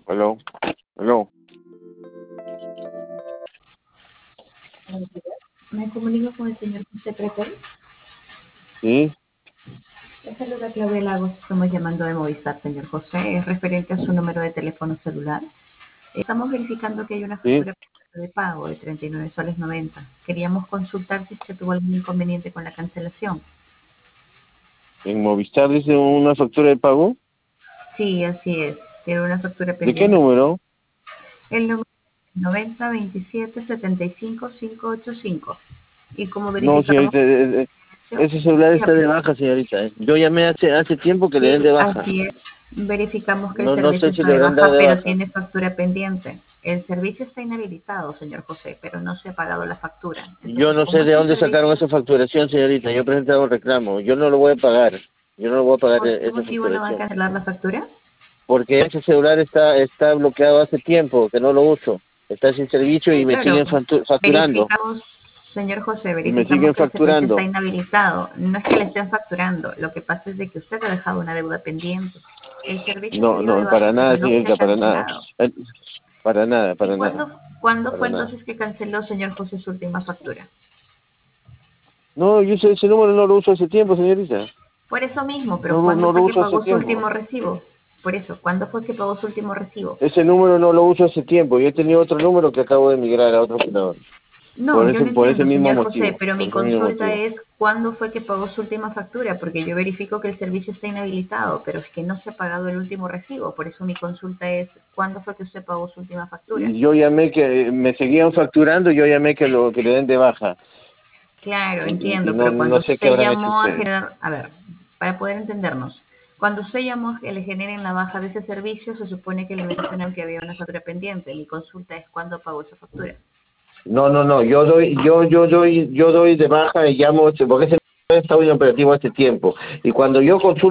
Aló, aló. Buenos días. Me comunico con el señor José Pretel. Sí, Le saluda Claudia Lagos. Estamos llamando de Movistar, señor José. Es referente a su número de teléfono celular. Estamos verificando que hay una sí. factura de pago de 39 soles 90. Queríamos consultar si es que tuvo algún inconveniente con la cancelación. En Movistar dice una factura de pago. Sí, así es. Tiene una factura ¿De qué pendiente. número? El número es 90 27 75 585. Y como No, verificamos señorita, ese celular está de baja, señorita. Yo llamé hace tiempo que le den sí, de baja. así es. Verificamos que el No sé servicio si está le de habrán dado baja, de pero baja. tiene factura pendiente. El servicio está inhabilitado, señor José, pero no se ha pagado la factura. Yo Entonces, no sé como de este dónde sacaron servicio, esa facturación, señorita. Yo he presentado un reclamo. Yo no lo voy a pagar. Yo no lo voy a pagar ¿por qué esa motivo no va a facturación. cancelar la factura? Porque ese celular está bloqueado hace tiempo, que no lo uso. Está sin servicio y me Claro, siguen facturando. verificamos, señor José, Y me verificamos siguen que el servicio está facturando. inhabilitado. No es que le estén facturando, lo que pasa es de que usted ha dejado una deuda pendiente. El servicio se No, dio de no, baja, para pero nada, no se ha señorita, para nada. cancelado. Eh, Para nada, ¿Y para nada, cuándo para fue nada. entonces que canceló, señor José, su última factura? No, yo ese número no lo uso hace tiempo, señorita. Por eso mismo, pero No ¿cuándo lo fue que uso hace pagó su tiempo. último recibo? Por eso, ¿cuándo fue que pagó su último recibo? Ese número no lo uso hace tiempo. Yo he tenido otro número que acabo de migrar a otro operador. No, yo lo Por ese entiendo, mismo señor José, motivo. pero Por mi ese mismo consulta motivo. es ¿cuándo fue que pagó su última factura? Porque yo verifico que el servicio está inhabilitado, pero es que no se ha pagado el último recibo. Por eso mi consulta es ¿cuándo fue que usted pagó su última factura? Y yo llamé que me seguían facturando, yo llamé que le den de baja. Claro, Y entiendo, no, pero cuando no sé qué usted habrán hecho llamó a ustedes. generar, a ver, para poder entendernos, cuando usted llamó a que le generen la baja de ese servicio, se supone que le mencionan que había una factura pendiente. Mi consulta es ¿cuándo pagó esa factura? No. Yo doy de baja y llamo, porque ese no está operativo hace tiempo. Y cuando yo consulto